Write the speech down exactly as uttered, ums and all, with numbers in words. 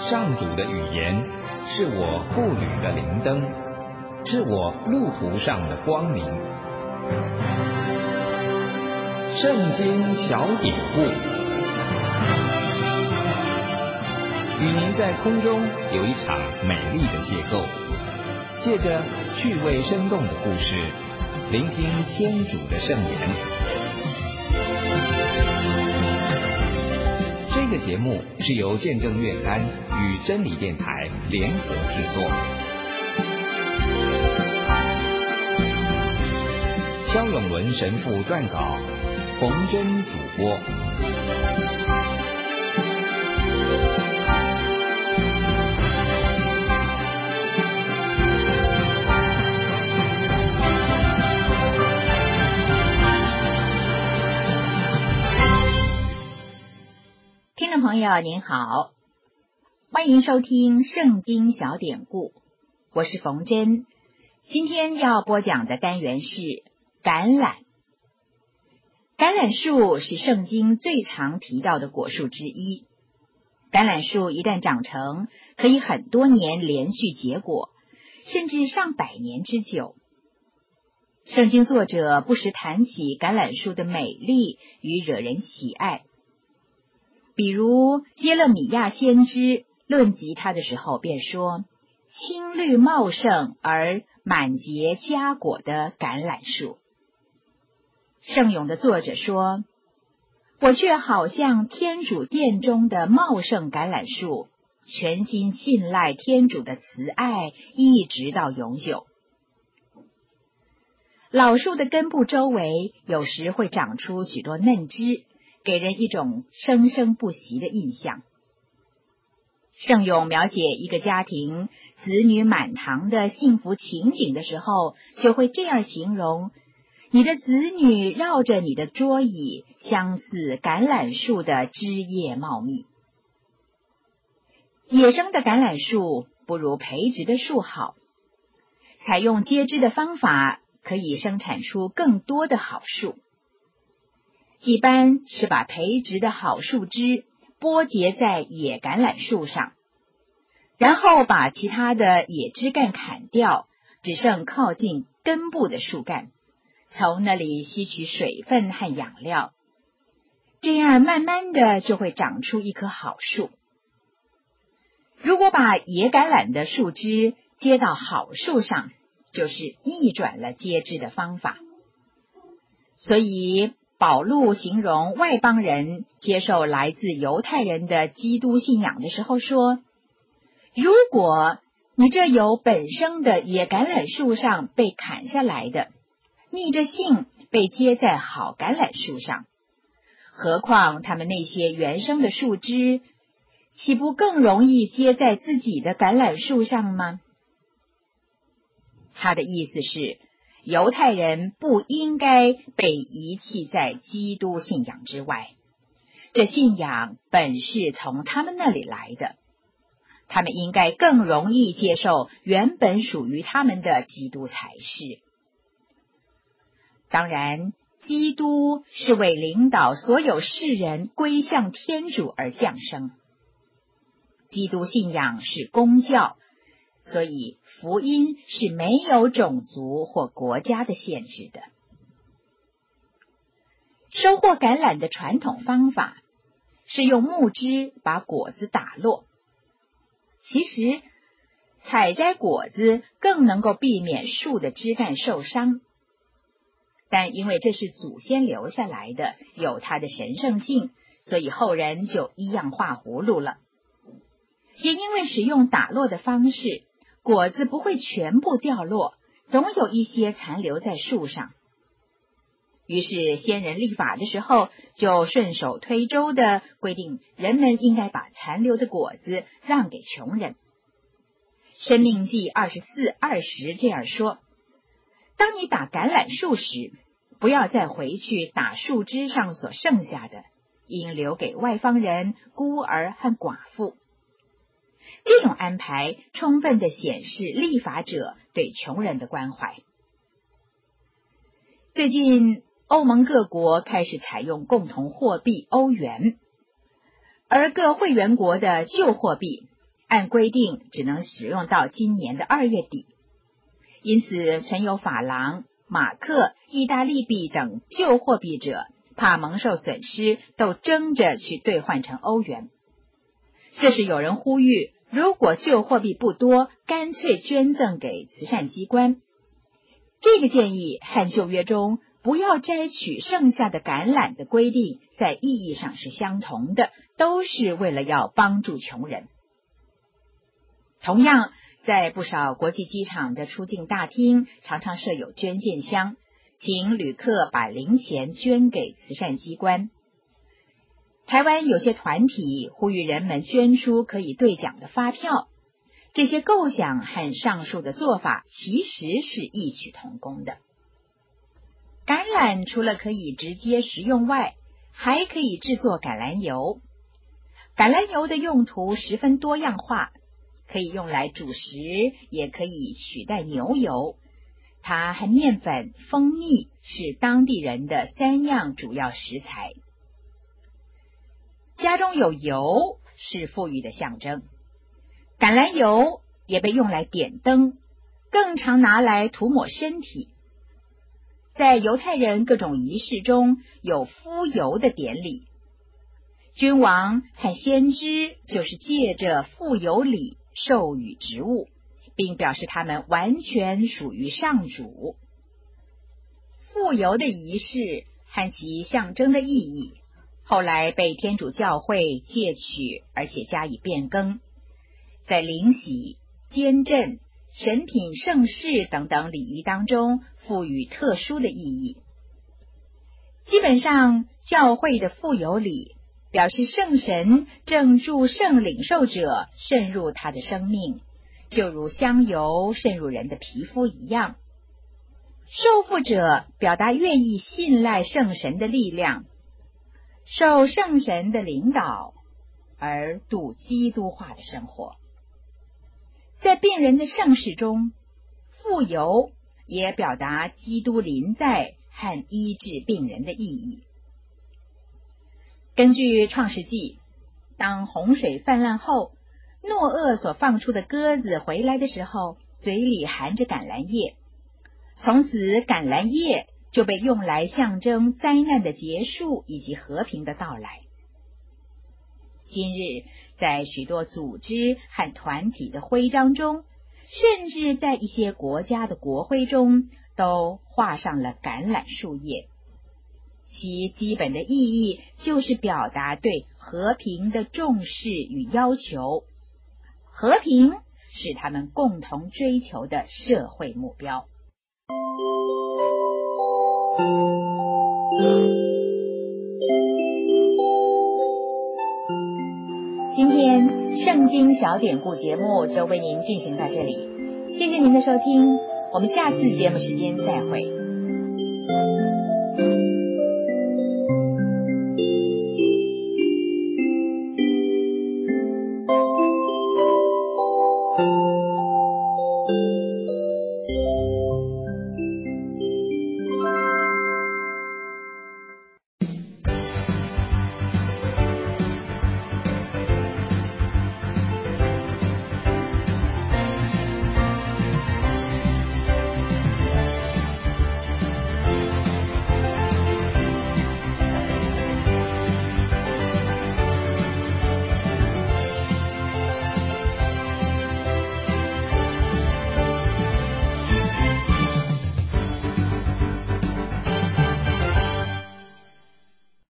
上主的语言，是我步履的灵灯，是我路途上的光明。圣经小典故，与您在空中有一场美丽的邂逅，借着趣味生动的故事，聆听天主的圣言。这个节目是由见证月刊与真理电台联合制作。萧永伦神父撰稿，冯真主播。 听众朋友您好，欢迎收听圣经小典故，我是冯真。今天要播讲的单元是橄榄。橄榄树是圣经最常提到的果树之一。橄榄树一旦长成，可以很多年连续结果，甚至上百年之久。圣经作者不时谈起橄榄树的美丽与惹人喜爱。比如耶勒米亚先知论及它的时候便说，青绿茂盛而满结佳果的橄榄树。圣咏的作者说，我却好像天主殿中的茂盛橄榄树，全心信赖天主的慈爱，一直到永久。老树的根部周围有时会长出许多嫩枝，给人一种生生不息的印象。圣咏描写一个家庭子女满堂的幸福情景的时候，就会这样形容，你的子女绕着你的桌椅，相似橄榄树的枝叶茂密。野生的橄榄树不如培植的树好，采用接枝的方法可以生产出更多的好树。一般是把培植的好树枝拨结在野橄榄树上，然后把其他的野枝干砍掉，只剩靠近根部的树干，从那里吸取水分和养料，这样慢慢的就会长出一棵好树。如果把野橄榄的树枝接到好树上，就是逆转了接枝的方法。所以保禄形容外邦人接受来自犹太人的基督信仰的时候说，如果你这由本生的野橄榄树上被砍下来的，逆着性被接在好橄榄树上，何况他们那些原生的树枝，岂不更容易接在自己的橄榄树上吗？他的意思是，犹太人不应该被遗弃在基督信仰之外，这信仰本是从他们那里来的，他们应该更容易接受原本属于他们的基督才是。当然，基督是为领导所有世人归向天主而降生。基督信仰是公教，所以福音是没有种族或国家的限制的。收获橄榄的传统方法是用木枝把果子打落。其实，采摘果子更能够避免树的枝干受伤，但因为这是祖先留下来的，有它的神圣性，所以后人就一样画葫芦了。也因为使用打落的方式，果子不会全部掉落，总有一些残留在树上。于是先人立法的时候，就顺手推舟的规定，人们应该把残留的果子让给穷人。申命记二十四二十这样说，当你打橄榄树时，不要再回去打树枝上所剩下的，应留给外邦人、孤儿和寡妇。这种安排充分地显示立法者对穷人的关怀。最近欧盟各国开始采用共同货币欧元，而各会员国的旧货币按规定只能使用到今年的二月底，因此存有法郎、马克、意大利币等旧货币者，怕蒙受损失，都争着去兑换成欧元。这时有人呼吁，如果旧货币不多，干脆捐赠给慈善机关。这个建议和旧约中不要摘取剩下的橄榄的规定在意义上是相同的，都是为了要帮助穷人。同样，在不少国际机场的出境大厅常常设有捐献箱，请旅客把零钱捐给慈善机关。台湾有些团体呼吁人们捐出可以兑奖的发票，这些构想和上述的做法其实是异曲同工的。橄榄除了可以直接食用外，还可以制作橄榄油。橄榄油的用途十分多样化，可以用来煮食，也可以取代牛油。它和面粉、蜂蜜是当地人的三样主要食材。家中有油是富裕的象征，橄榄油也被用来点灯，更常拿来涂抹身体。在犹太人各种仪式中有敷油的典礼，君王和先知就是借着敷油礼授予职务，并表示他们完全属于上主。敷油的仪式和其象征的意义，后来被天主教会借取，而且加以变更，在灵洗、监证、神品圣事等等礼仪当中赋予特殊的意义。基本上，教会的敷油礼表示圣神正助圣领受者渗入他的生命，就如香油渗入人的皮肤一样。受付者表达愿意信赖圣神的力量，受圣神的领导，而度基督化的生活。在病人的圣事中，敷油也表达基督临在和医治病人的意义。根据创世纪，当洪水泛滥后，诺厄所放出的鸽子回来的时候，嘴里含着橄榄叶，从此橄榄叶就被用来象征灾难的结束以及和平的到来。今日在许多组织和团体的徽章中，甚至在一些国家的国徽中，都画上了橄榄树叶。其基本的意义就是表达对和平的重视与要求，和平是他们共同追求的社会目标。今天圣经小典故节目就为您进行到这里，谢谢您的收听，我们下次节目时间再会。